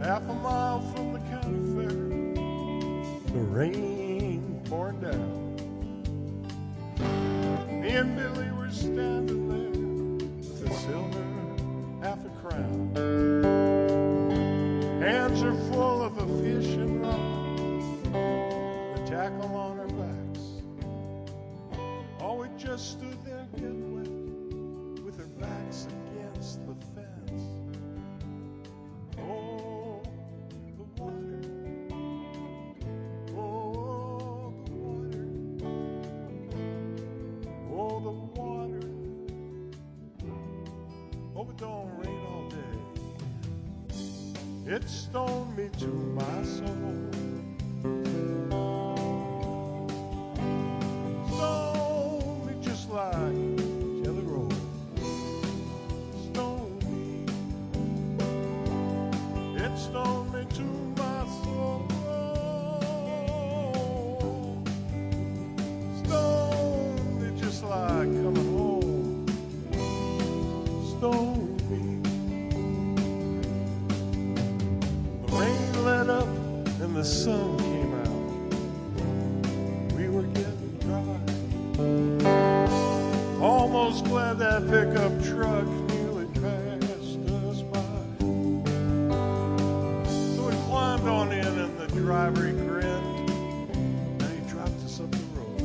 half a mile from the county fair, the rain pouring down. Me and Billy were standing there with a silver half a crown. Hands are full of a fishing rod, the tackle on our backs. Oh, we just stood there getting wet with our backs against the fence. Oh, the water. Oh, the water. Oh, the water. Hope it don't rain all day. It stoned me to my soul. Stoned me just like Jelly Roll. Stoned me. It stoned me to my soul. Stoned me just like coming home. Stoned me. The rain let up and the sun came out. We were getting dry. Almost glad that pickup truck nearly passed us by. So we climbed on in and the driver he grinned and he dropped us up the road.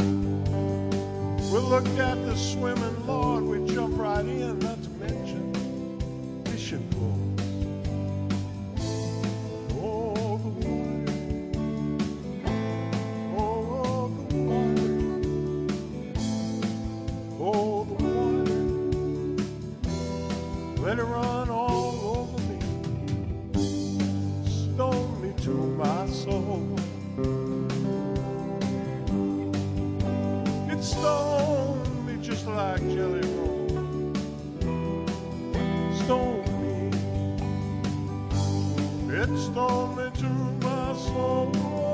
We looked at the swimming log, we jumped right in, not to mention fishing pools. Oh, the water. Oh, the water. Oh, the water. Let it run all over me. Stone me to my soul. It stoned me just like Jelly Roll. Stoned me. It stoned me to my soul.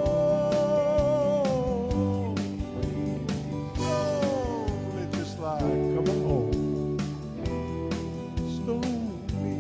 Stoned me just like coming home. Stoned me.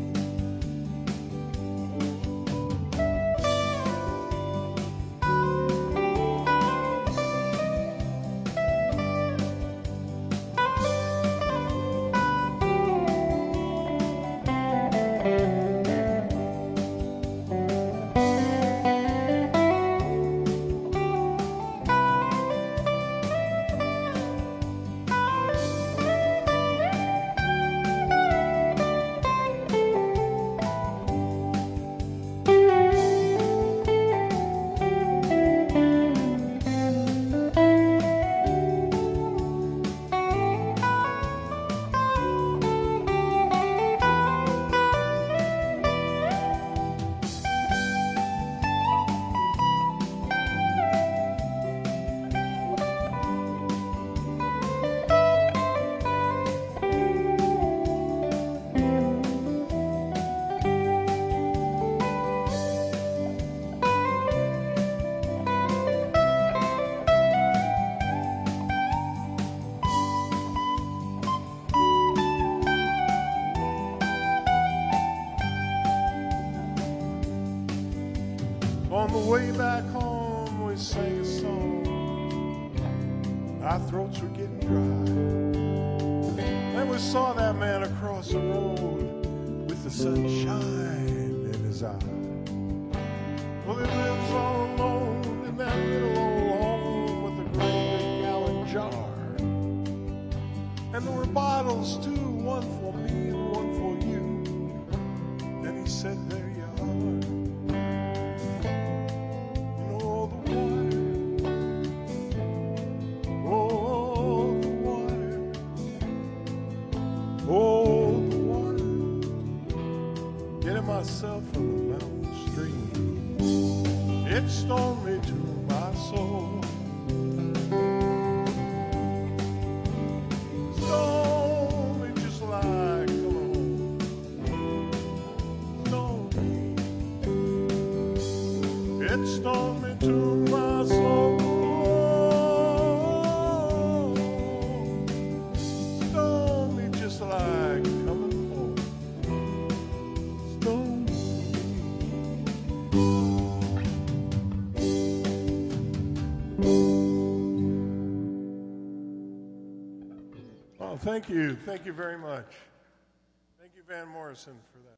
On the way back home, we sang a song. Our throats were getting dry. And we saw that man across the road with the sunshine in his eye. Well, he lives all alone in that little old home with a great big gallon jar. And there were bottles too, one for me and one for you. And he said, there you are. Myself from the mountain stream, it stoned me to my soul. Stoned me just like coming home. Stoned me. It stoned me to my soul. Stoned me just like coming home. Stoned me. Oh, thank you. Thank you very much. Thank you, Van Morrison, for that.